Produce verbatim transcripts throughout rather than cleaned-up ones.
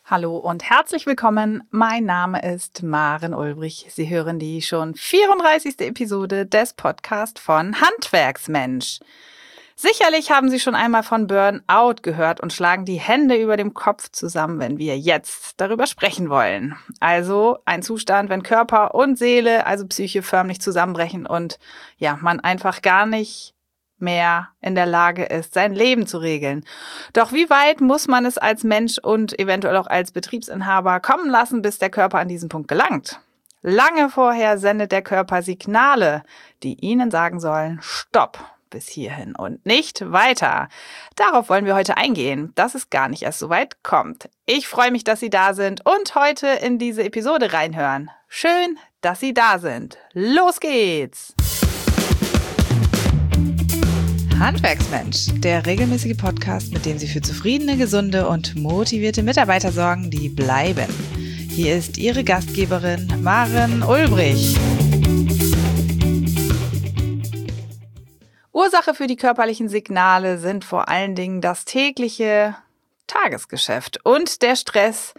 Hallo und herzlich willkommen. Mein Name ist Maren Ulbrich. Sie hören die schon vierunddreißigste Episode des Podcasts von Handwerksmensch. Sicherlich haben Sie schon einmal von Burnout gehört und schlagen die Hände über dem Kopf zusammen, wenn wir jetzt darüber sprechen wollen. Also ein Zustand, wenn Körper und Seele, also Psyche, förmlich zusammenbrechen und ja, man einfach gar nicht mehr in der Lage ist, sein Leben zu regeln. Doch wie weit muss man es als Mensch und eventuell auch als Betriebsinhaber kommen lassen, bis der Körper an diesen Punkt gelangt? Lange vorher sendet der Körper Signale, die Ihnen sagen sollen, Stopp, bis hierhin und nicht weiter. Darauf wollen wir heute eingehen, dass es gar nicht erst so weit kommt. Ich freue mich, dass Sie da sind und heute in diese Episode reinhören. Schön, dass Sie da sind. Los geht's! Handwerksmensch, der regelmäßige Podcast, mit dem Sie für zufriedene, gesunde und motivierte Mitarbeiter sorgen, die bleiben. Hier ist Ihre Gastgeberin Maren Ulbrich. Ursache für die körperlichen Signale sind vor allen Dingen das tägliche Tagesgeschäft und der Stress,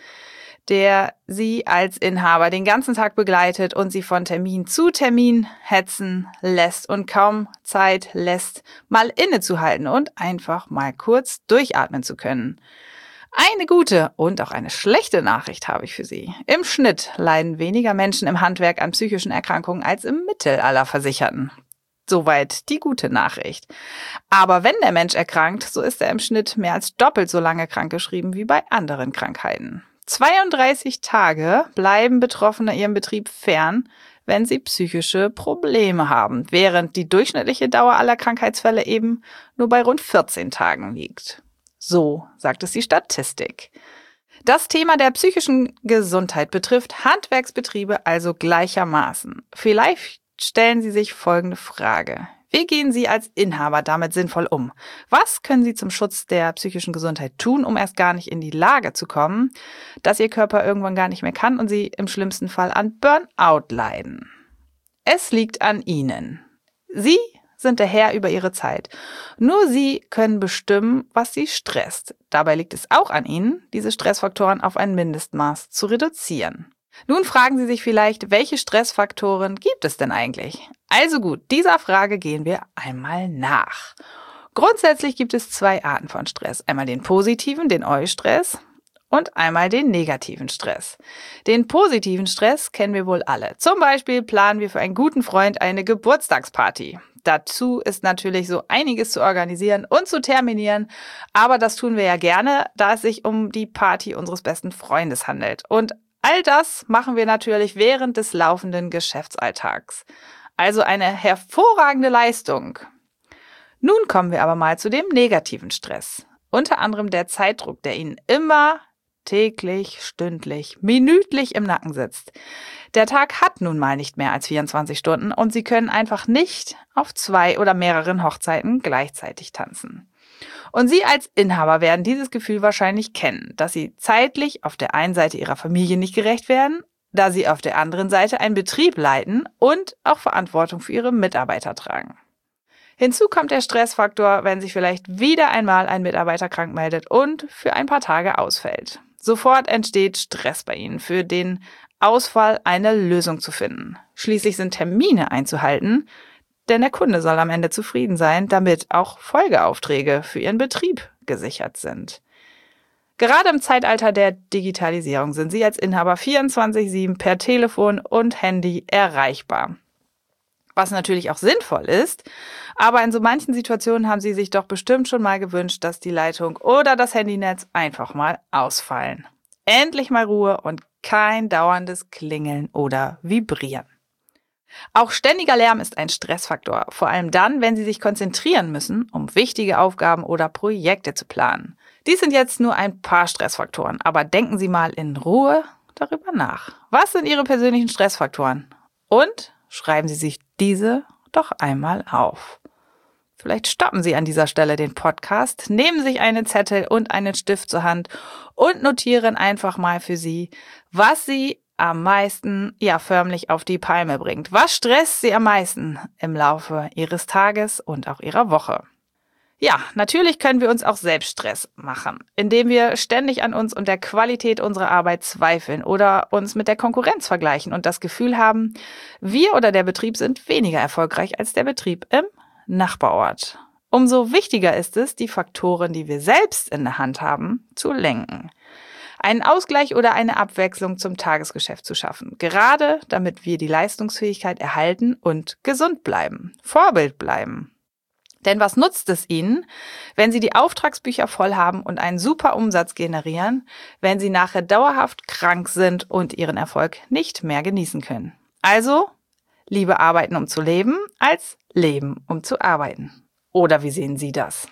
der Sie als Inhaber den ganzen Tag begleitet und Sie von Termin zu Termin hetzen lässt und kaum Zeit lässt, mal innezuhalten und einfach mal kurz durchatmen zu können. Eine gute und auch eine schlechte Nachricht habe ich für Sie. Im Schnitt leiden weniger Menschen im Handwerk an psychischen Erkrankungen als im Mittel aller Versicherten. Soweit die gute Nachricht. Aber wenn der Mensch erkrankt, so ist er im Schnitt mehr als doppelt so lange krankgeschrieben wie bei anderen Krankheiten. zweiunddreißig Tage bleiben Betroffene ihrem Betrieb fern, wenn sie psychische Probleme haben, während die durchschnittliche Dauer aller Krankheitsfälle eben nur bei rund vierzehn Tagen liegt. So sagt es die Statistik. Das Thema der psychischen Gesundheit betrifft Handwerksbetriebe also gleichermaßen. Vielleicht stellen Sie sich folgende Frage. Wie gehen Sie als Inhaber damit sinnvoll um? Was können Sie zum Schutz der psychischen Gesundheit tun, um erst gar nicht in die Lage zu kommen, dass Ihr Körper irgendwann gar nicht mehr kann und Sie im schlimmsten Fall an Burnout leiden? Es liegt an Ihnen. Sie sind der Herr über Ihre Zeit. Nur Sie können bestimmen, was Sie stresst. Dabei liegt es auch an Ihnen, diese Stressfaktoren auf ein Mindestmaß zu reduzieren. Nun fragen Sie sich vielleicht, welche Stressfaktoren gibt es denn eigentlich? Also gut, dieser Frage gehen wir einmal nach. Grundsätzlich gibt es zwei Arten von Stress. Einmal den positiven, den Eustress, und einmal den negativen Stress. Den positiven Stress kennen wir wohl alle. Zum Beispiel planen wir für einen guten Freund eine Geburtstagsparty. Dazu ist natürlich so einiges zu organisieren und zu terminieren, aber das tun wir ja gerne, da es sich um die Party unseres besten Freundes handelt. Und all das machen wir natürlich während des laufenden Geschäftsalltags. Also eine hervorragende Leistung. Nun kommen wir aber mal zu dem negativen Stress. Unter anderem der Zeitdruck, der Ihnen immer täglich, stündlich, minütlich im Nacken sitzt. Der Tag hat nun mal nicht mehr als vierundzwanzig Stunden und Sie können einfach nicht auf zwei oder mehreren Hochzeiten gleichzeitig tanzen. Und Sie als Inhaber werden dieses Gefühl wahrscheinlich kennen, dass Sie zeitlich auf der einen Seite Ihrer Familie nicht gerecht werden, da Sie auf der anderen Seite einen Betrieb leiten und auch Verantwortung für Ihre Mitarbeiter tragen. Hinzu kommt der Stressfaktor, wenn sich vielleicht wieder einmal ein Mitarbeiter krank meldet und für ein paar Tage ausfällt. Sofort entsteht Stress bei Ihnen, für den Ausfall eine Lösung zu finden. Schließlich sind Termine einzuhalten, denn der Kunde soll am Ende zufrieden sein, damit auch Folgeaufträge für Ihren Betrieb gesichert sind. Gerade im Zeitalter der Digitalisierung sind Sie als Inhaber vierundzwanzig sieben per Telefon und Handy erreichbar. Was natürlich auch sinnvoll ist, aber in so manchen Situationen haben Sie sich doch bestimmt schon mal gewünscht, dass die Leitung oder das Handynetz einfach mal ausfallen. Endlich mal Ruhe und kein dauerndes Klingeln oder Vibrieren. Auch ständiger Lärm ist ein Stressfaktor, vor allem dann, wenn Sie sich konzentrieren müssen, um wichtige Aufgaben oder Projekte zu planen. Dies sind jetzt nur ein paar Stressfaktoren, aber denken Sie mal in Ruhe darüber nach. Was sind Ihre persönlichen Stressfaktoren? Und schreiben Sie sich diese doch einmal auf. Vielleicht stoppen Sie an dieser Stelle den Podcast, nehmen sich einen Zettel und einen Stift zur Hand und notieren einfach mal für Sie, was Sie am meisten, ja förmlich auf die Palme bringt. Was stresst Sie am meisten im Laufe Ihres Tages und auch Ihrer Woche? Ja, natürlich können wir uns auch selbst Stress machen, indem wir ständig an uns und der Qualität unserer Arbeit zweifeln oder uns mit der Konkurrenz vergleichen und das Gefühl haben, wir oder der Betrieb sind weniger erfolgreich als der Betrieb im Nachbarort. Umso wichtiger ist es, die Faktoren, die wir selbst in der Hand haben, zu lenken. Einen Ausgleich oder eine Abwechslung zum Tagesgeschäft zu schaffen, gerade damit wir die Leistungsfähigkeit erhalten und gesund bleiben, Vorbild bleiben. Denn was nutzt es Ihnen, wenn Sie die Auftragsbücher voll haben und einen super Umsatz generieren, wenn Sie nachher dauerhaft krank sind und Ihren Erfolg nicht mehr genießen können? Also, lieber arbeiten, um zu leben, als leben, um zu arbeiten. Oder wie sehen Sie das?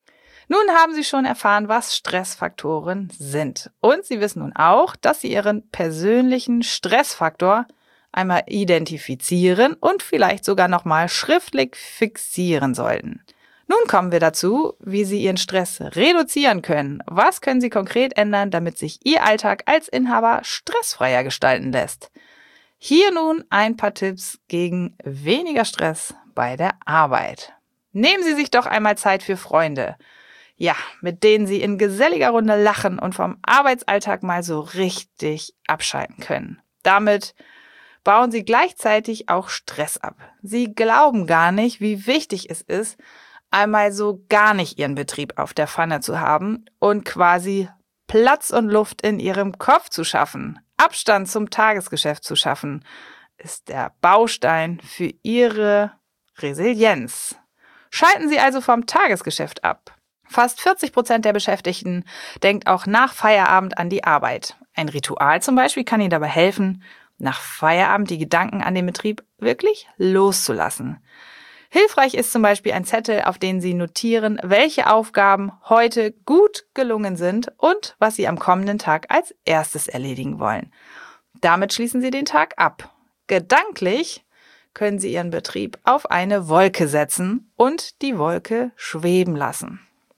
Nun haben Sie schon erfahren, was Stressfaktoren sind. Und Sie wissen nun auch, dass Sie Ihren persönlichen Stressfaktor einmal identifizieren und vielleicht sogar nochmal schriftlich fixieren sollten. Nun kommen wir dazu, wie Sie Ihren Stress reduzieren können. Was können Sie konkret ändern, damit sich Ihr Alltag als Inhaber stressfreier gestalten lässt? Hier nun ein paar Tipps gegen weniger Stress bei der Arbeit. Nehmen Sie sich doch einmal Zeit für Freunde. Ja, mit denen Sie in geselliger Runde lachen und vom Arbeitsalltag mal so richtig abschalten können. Damit bauen Sie gleichzeitig auch Stress ab. Sie glauben gar nicht, wie wichtig es ist, einmal so gar nicht Ihren Betrieb auf der Pfanne zu haben und quasi Platz und Luft in Ihrem Kopf zu schaffen. Abstand zum Tagesgeschäft zu schaffen, ist der Baustein für Ihre Resilienz. Schalten Sie also vom Tagesgeschäft ab. Fast vierzig Prozent der Beschäftigten denkt auch nach Feierabend an die Arbeit. Ein Ritual zum Beispiel kann Ihnen dabei helfen, nach Feierabend die Gedanken an den Betrieb wirklich loszulassen. Hilfreich ist zum Beispiel ein Zettel, auf den Sie notieren, welche Aufgaben heute gut gelungen sind und was Sie am kommenden Tag als erstes erledigen wollen. Damit schließen Sie den Tag ab. Gedanklich können Sie Ihren Betrieb auf eine Wolke setzen und die Wolke schweben lassen.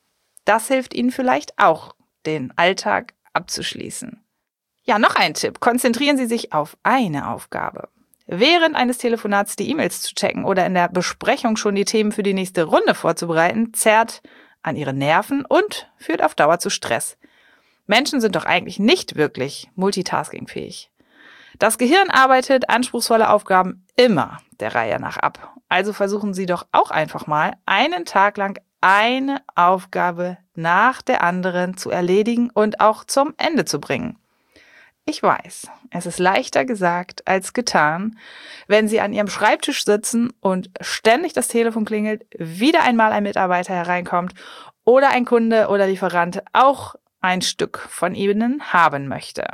Das hilft Ihnen vielleicht auch, den Alltag abzuschließen. Ja, noch ein Tipp. Konzentrieren Sie sich auf eine Aufgabe. Während eines Telefonats die E-Mails zu checken oder in der Besprechung schon die Themen für die nächste Runde vorzubereiten, zerrt an Ihre Nerven und führt auf Dauer zu Stress. Menschen sind doch eigentlich nicht wirklich multitaskingfähig. Das Gehirn arbeitet anspruchsvolle Aufgaben immer der Reihe nach ab. Also versuchen Sie doch auch einfach mal, einen Tag lang eine Aufgabe nach der anderen zu erledigen und auch zum Ende zu bringen. Ich weiß, es ist leichter gesagt als getan, wenn Sie an Ihrem Schreibtisch sitzen und ständig das Telefon klingelt, wieder einmal ein Mitarbeiter hereinkommt oder ein Kunde oder Lieferant auch ein Stück von Ihnen haben möchte.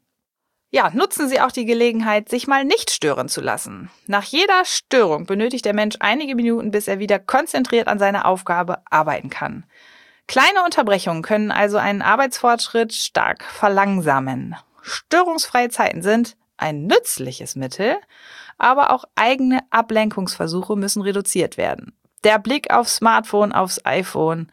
Ja, nutzen Sie auch die Gelegenheit, sich mal nicht stören zu lassen. Nach jeder Störung benötigt der Mensch einige Minuten, bis er wieder konzentriert an seiner Aufgabe arbeiten kann. Kleine Unterbrechungen können also einen Arbeitsfortschritt stark verlangsamen. Störungsfreie Zeiten sind ein nützliches Mittel, aber auch eigene Ablenkungsversuche müssen reduziert werden. Der Blick aufs Smartphone, aufs iPhone,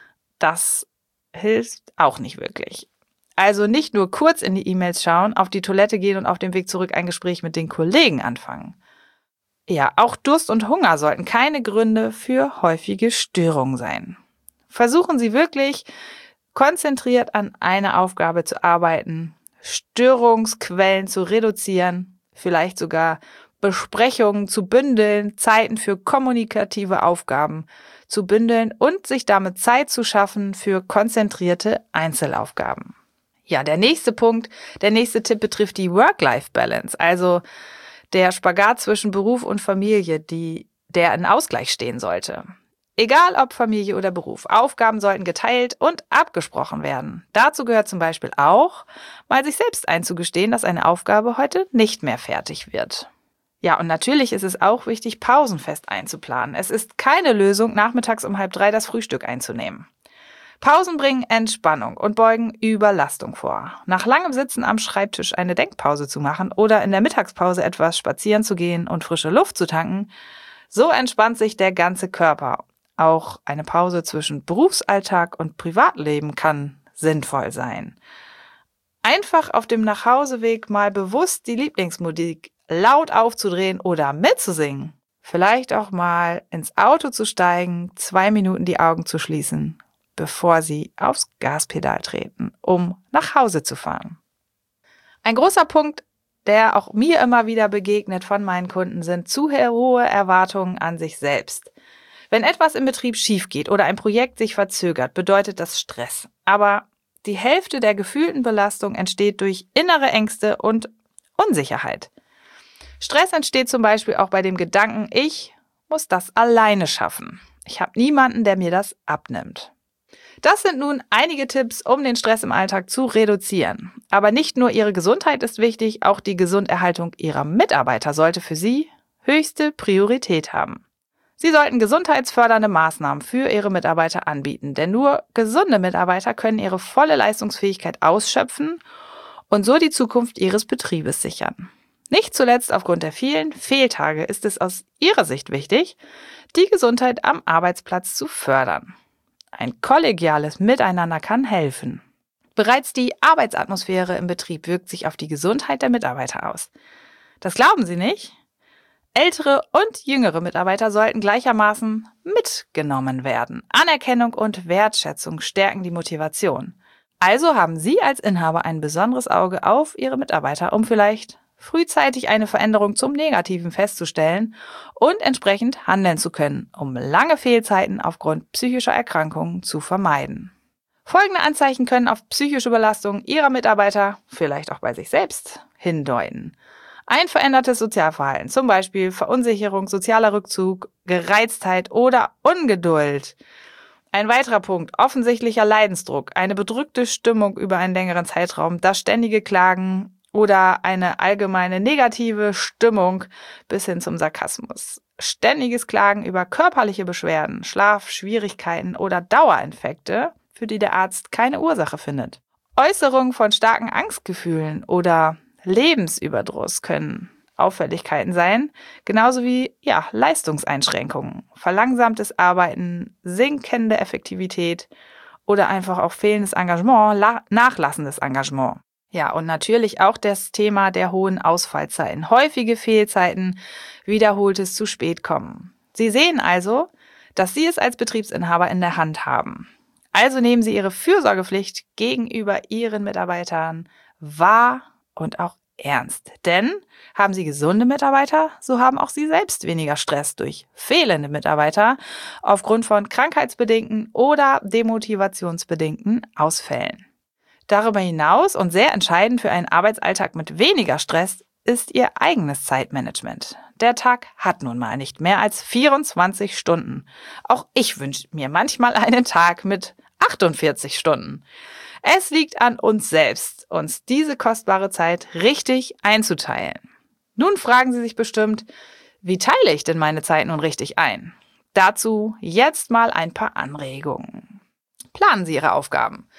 das hilft auch nicht wirklich. Also nicht nur kurz in die E-Mails schauen, auf die Toilette gehen und auf dem Weg zurück ein Gespräch mit den Kollegen anfangen. Ja, auch Durst und Hunger sollten keine Gründe für häufige Störungen sein. Versuchen Sie wirklich, konzentriert an einer Aufgabe zu arbeiten, Störungsquellen zu reduzieren, vielleicht sogar Besprechungen zu bündeln, Zeiten für kommunikative Aufgaben zu bündeln und sich damit Zeit zu schaffen für konzentrierte Einzelaufgaben. Ja, der nächste Punkt, der nächste Tipp betrifft die Work-Life-Balance, also der Spagat zwischen Beruf und Familie, die, der in Ausgleich stehen sollte. Egal ob Familie oder Beruf, Aufgaben sollten geteilt und abgesprochen werden. Dazu gehört zum Beispiel auch, mal sich selbst einzugestehen, dass eine Aufgabe heute nicht mehr fertig wird. Ja, und natürlich ist es auch wichtig, Pausen fest einzuplanen. Es ist keine Lösung, nachmittags um halb drei das Frühstück einzunehmen. Pausen bringen Entspannung und beugen Überlastung vor. Nach langem Sitzen am Schreibtisch eine Denkpause zu machen oder in der Mittagspause etwas spazieren zu gehen und frische Luft zu tanken, so entspannt sich der ganze Körper. Auch eine Pause zwischen Berufsalltag und Privatleben kann sinnvoll sein. Einfach auf dem Nachhauseweg mal bewusst die Lieblingsmusik laut aufzudrehen oder mitzusingen, vielleicht auch mal ins Auto zu steigen, zwei Minuten die Augen zu schließen, bevor Sie aufs Gaspedal treten, um nach Hause zu fahren. Ein großer Punkt, der auch mir immer wieder begegnet von meinen Kunden, sind zu hohe Erwartungen an sich selbst. Wenn etwas im Betrieb schief geht oder ein Projekt sich verzögert, bedeutet das Stress. Aber die Hälfte der gefühlten Belastung entsteht durch innere Ängste und Unsicherheit. Stress entsteht zum Beispiel auch bei dem Gedanken, ich muss das alleine schaffen. Ich habe niemanden, der mir das abnimmt. Das sind nun einige Tipps, um den Stress im Alltag zu reduzieren. Aber nicht nur Ihre Gesundheit ist wichtig, auch die Gesunderhaltung Ihrer Mitarbeiter sollte für Sie höchste Priorität haben. Sie sollten gesundheitsfördernde Maßnahmen für Ihre Mitarbeiter anbieten, denn nur gesunde Mitarbeiter können ihre volle Leistungsfähigkeit ausschöpfen und so die Zukunft Ihres Betriebes sichern. Nicht zuletzt aufgrund der vielen Fehltage ist es aus Ihrer Sicht wichtig, die Gesundheit am Arbeitsplatz zu fördern. Ein kollegiales Miteinander kann helfen. Bereits die Arbeitsatmosphäre im Betrieb wirkt sich auf die Gesundheit der Mitarbeiter aus. Das glauben Sie nicht? Ältere und jüngere Mitarbeiter sollten gleichermaßen mitgenommen werden. Anerkennung und Wertschätzung stärken die Motivation. Also haben Sie als Inhaber ein besonderes Auge auf Ihre Mitarbeiter, um vielleicht frühzeitig eine Veränderung zum Negativen festzustellen und entsprechend handeln zu können, um lange Fehlzeiten aufgrund psychischer Erkrankungen zu vermeiden. Folgende Anzeichen können auf psychische Belastung Ihrer Mitarbeiter, vielleicht auch bei sich selbst, hindeuten. Ein verändertes Sozialverhalten, zum Beispiel Verunsicherung, sozialer Rückzug, Gereiztheit oder Ungeduld. Ein weiterer Punkt, offensichtlicher Leidensdruck, eine bedrückte Stimmung über einen längeren Zeitraum, das ständige Klagen oder eine allgemeine negative Stimmung bis hin zum Sarkasmus. Ständiges Klagen über körperliche Beschwerden, Schlafschwierigkeiten oder Dauerinfekte, für die der Arzt keine Ursache findet. Äußerungen von starken Angstgefühlen oder Lebensüberdruss können Auffälligkeiten sein, genauso wie ja, Leistungseinschränkungen, verlangsamtes Arbeiten, sinkende Effektivität oder einfach auch fehlendes Engagement, la- nachlassendes Engagement. Ja, und natürlich auch das Thema der hohen Ausfallzeiten, häufige Fehlzeiten, wiederholtes zu spät kommen. Sie sehen also, dass Sie es als Betriebsinhaber in der Hand haben. Also nehmen Sie Ihre Fürsorgepflicht gegenüber Ihren Mitarbeitern wahr und auch ernst. Denn haben Sie gesunde Mitarbeiter, so haben auch Sie selbst weniger Stress durch fehlende Mitarbeiter aufgrund von krankheitsbedingten oder demotivationsbedingten Ausfällen. Darüber hinaus und sehr entscheidend für einen Arbeitsalltag mit weniger Stress ist Ihr eigenes Zeitmanagement. Der Tag hat nun mal nicht mehr als vierundzwanzig Stunden. Auch ich wünsche mir manchmal einen Tag mit achtundvierzig Stunden. Es liegt an uns selbst, uns diese kostbare Zeit richtig einzuteilen. Nun fragen Sie sich bestimmt, wie teile ich denn meine Zeit nun richtig ein? Dazu jetzt mal ein paar Anregungen. Planen Sie Ihre Aufgaben.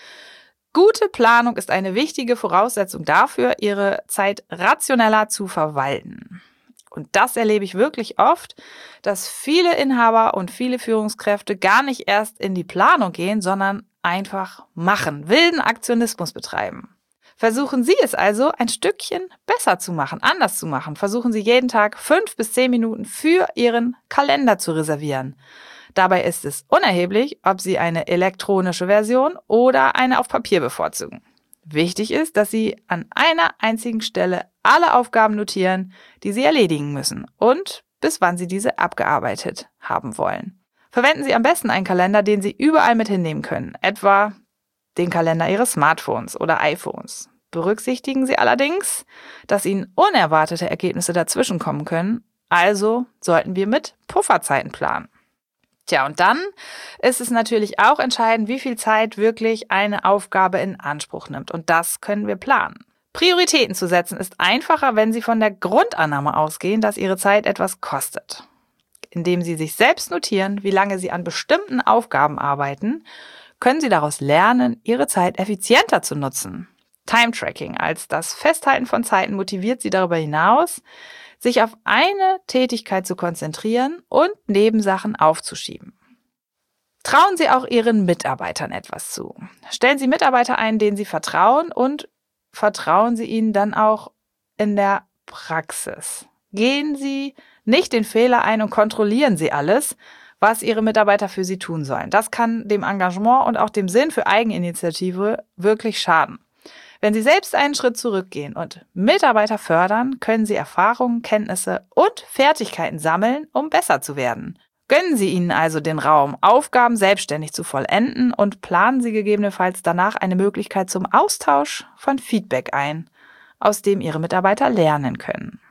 Gute Planung ist eine wichtige Voraussetzung dafür, Ihre Zeit rationeller zu verwalten. Und das erlebe ich wirklich oft, dass viele Inhaber und viele Führungskräfte gar nicht erst in die Planung gehen, sondern einfach machen, wilden Aktionismus betreiben. Versuchen Sie es also, ein Stückchen besser zu machen, anders zu machen. Versuchen Sie jeden Tag fünf bis zehn Minuten für Ihren Kalender zu reservieren. Dabei ist es unerheblich, ob Sie eine elektronische Version oder eine auf Papier bevorzugen. Wichtig ist, dass Sie an einer einzigen Stelle alle Aufgaben notieren, die Sie erledigen müssen und bis wann Sie diese abgearbeitet haben wollen. Verwenden Sie am besten einen Kalender, den Sie überall mit hinnehmen können, etwa den Kalender Ihres Smartphones oder iPhones. Berücksichtigen Sie allerdings, dass Ihnen unerwartete Ergebnisse dazwischenkommen können, also sollten wir mit Pufferzeiten planen. Tja, und dann ist es natürlich auch entscheidend, wie viel Zeit wirklich eine Aufgabe in Anspruch nimmt. Und das können wir planen. Prioritäten zu setzen ist einfacher, wenn Sie von der Grundannahme ausgehen, dass Ihre Zeit etwas kostet. Indem Sie sich selbst notieren, wie lange Sie an bestimmten Aufgaben arbeiten, können Sie daraus lernen, Ihre Zeit effizienter zu nutzen. Time-Tracking als das Festhalten von Zeiten motiviert Sie darüber hinaus, sich auf eine Tätigkeit zu konzentrieren und Nebensachen aufzuschieben. Trauen Sie auch Ihren Mitarbeitern etwas zu. Stellen Sie Mitarbeiter ein, denen Sie vertrauen und vertrauen Sie ihnen dann auch in der Praxis. Gehen Sie nicht den Fehler ein und kontrollieren Sie alles, was Ihre Mitarbeiter für Sie tun sollen. Das kann dem Engagement und auch dem Sinn für Eigeninitiative wirklich schaden. Wenn Sie selbst einen Schritt zurückgehen und Mitarbeiter fördern, können Sie Erfahrungen, Kenntnisse und Fertigkeiten sammeln, um besser zu werden. Gönnen Sie ihnen also den Raum, Aufgaben selbstständig zu vollenden und planen Sie gegebenenfalls danach eine Möglichkeit zum Austausch von Feedback ein, aus dem Ihre Mitarbeiter lernen können.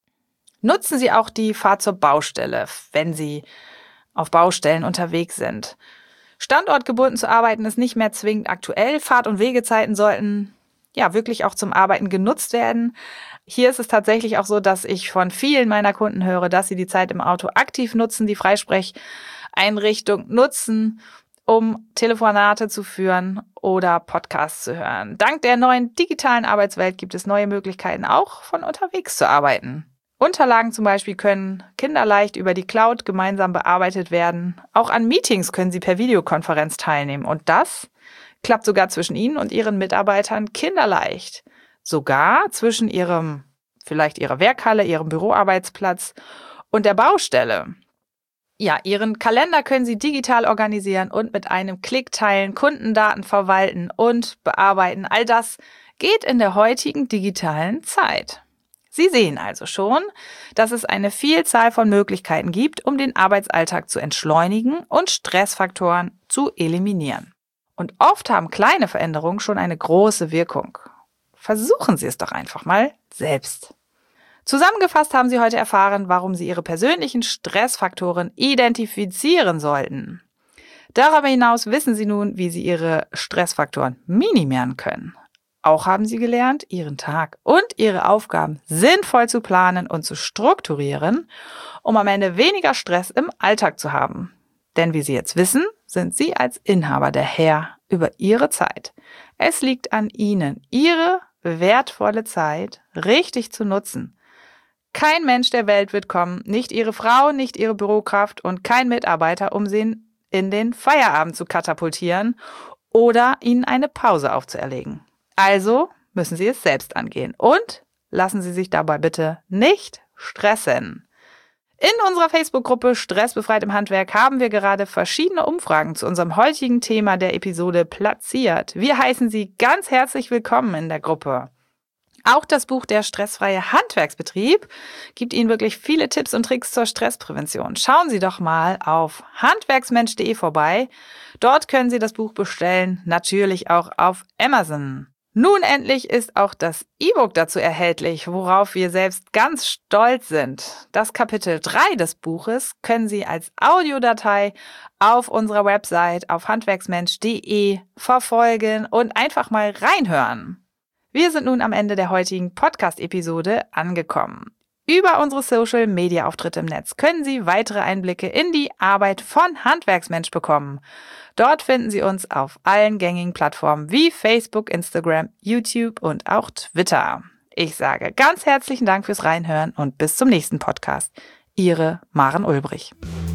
Nutzen Sie auch die Fahrt zur Baustelle, wenn Sie auf Baustellen unterwegs sind. Standortgebunden zu arbeiten ist nicht mehr zwingend aktuell. Fahrt- und Wegezeiten sollten ja wirklich auch zum Arbeiten genutzt werden. Hier ist es tatsächlich auch so, dass ich von vielen meiner Kunden höre, dass sie die Zeit im Auto aktiv nutzen, die Freisprecheinrichtung nutzen, um Telefonate zu führen oder Podcasts zu hören. Dank der neuen digitalen Arbeitswelt gibt es neue Möglichkeiten, auch von unterwegs zu arbeiten. Unterlagen zum Beispiel können kinderleicht über die Cloud gemeinsam bearbeitet werden. Auch an Meetings können Sie per Videokonferenz teilnehmen. Und das klappt sogar zwischen Ihnen und Ihren Mitarbeitern kinderleicht. Sogar zwischen Ihrem, vielleicht Ihrer Werkhalle, Ihrem Büroarbeitsplatz und der Baustelle. Ja, Ihren Kalender können Sie digital organisieren und mit einem Klick teilen, Kundendaten verwalten und bearbeiten. All das geht in der heutigen digitalen Zeit. Sie sehen also schon, dass es eine Vielzahl von Möglichkeiten gibt, um den Arbeitsalltag zu entschleunigen und Stressfaktoren zu eliminieren. Und oft haben kleine Veränderungen schon eine große Wirkung. Versuchen Sie es doch einfach mal selbst. Zusammengefasst haben Sie heute erfahren, warum Sie Ihre persönlichen Stressfaktoren identifizieren sollten. Darüber hinaus wissen Sie nun, wie Sie Ihre Stressfaktoren minimieren können. Auch haben Sie gelernt, Ihren Tag und Ihre Aufgaben sinnvoll zu planen und zu strukturieren, um am Ende weniger Stress im Alltag zu haben. Denn wie Sie jetzt wissen, sind Sie als Inhaber der Herr über Ihre Zeit. Es liegt an Ihnen, Ihre wertvolle Zeit richtig zu nutzen. Kein Mensch der Welt wird kommen, nicht Ihre Frau, nicht Ihre Bürokraft und kein Mitarbeiter, um Sie in den Feierabend zu katapultieren oder Ihnen eine Pause aufzuerlegen. Also müssen Sie es selbst angehen und lassen Sie sich dabei bitte nicht stressen. In unserer Facebook-Gruppe Stressbefreit im Handwerk haben wir gerade verschiedene Umfragen zu unserem heutigen Thema der Episode platziert. Wir heißen Sie ganz herzlich willkommen in der Gruppe. Auch das Buch Der stressfreie Handwerksbetrieb gibt Ihnen wirklich viele Tipps und Tricks zur Stressprävention. Schauen Sie doch mal auf handwerksmensch punkt de vorbei. Dort können Sie das Buch bestellen, natürlich auch auf Amazon. Nun endlich ist auch das E-Book dazu erhältlich, worauf wir selbst ganz stolz sind. Das Kapitel drei des Buches können Sie als Audiodatei auf unserer Website auf handwerksmensch punkt de verfolgen und einfach mal reinhören. Wir sind nun am Ende der heutigen Podcast-Episode angekommen. Über unsere Social-Media-Auftritte im Netz können Sie weitere Einblicke in die Arbeit von Handwerksmensch bekommen. Dort finden Sie uns auf allen gängigen Plattformen wie Facebook, Instagram, YouTube und auch Twitter. Ich sage ganz herzlichen Dank fürs Reinhören und bis zum nächsten Podcast. Ihre Maren Ulbrich.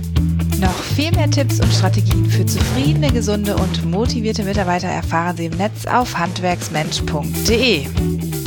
Noch viel mehr Tipps und Strategien für zufriedene, gesunde und motivierte Mitarbeiter erfahren Sie im Netz auf handwerksmensch punkt de.